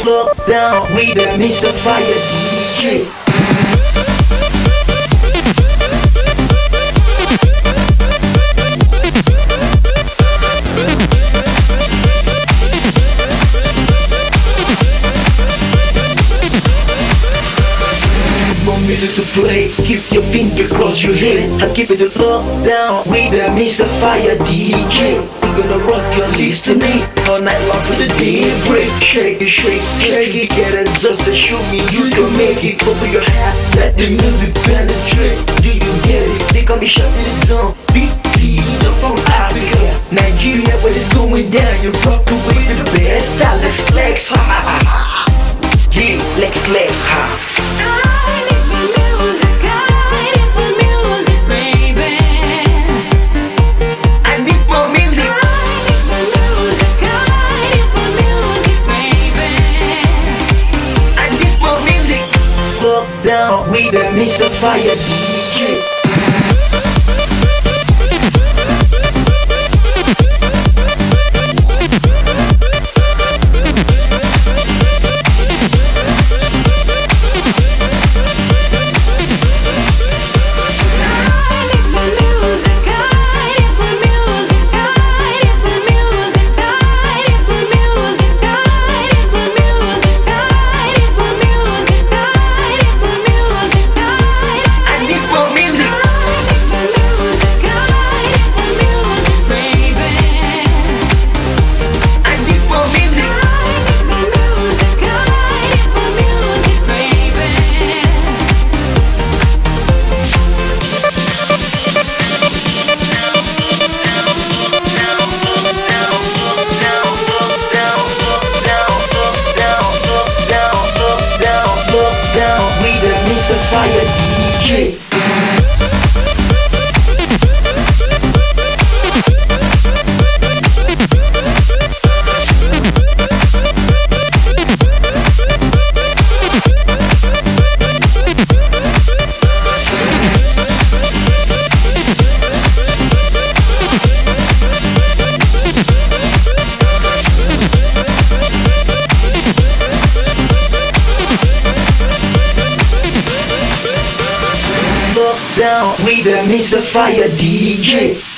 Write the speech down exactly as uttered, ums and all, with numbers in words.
Lockdown with the Mister Fire D J. More music to play, keep your finger across your head and keep it locked down with the Mister Fire D J. We're gonna rock your list to me all night long to the daybreak. Shake it, shake, shake it, get exhausted, show me you can make it. Open your hat, let the music penetrate. Do you get it? They call me Chef in the zone. B T, the from Africa, Nigeria, where it's going down. You're rocking with the best. Style, let's flex, ha ha ha ha. Yeah, let's flex, ha. Down with the Mister Fire D J. Fire D J. Down with the Mister Fire D J.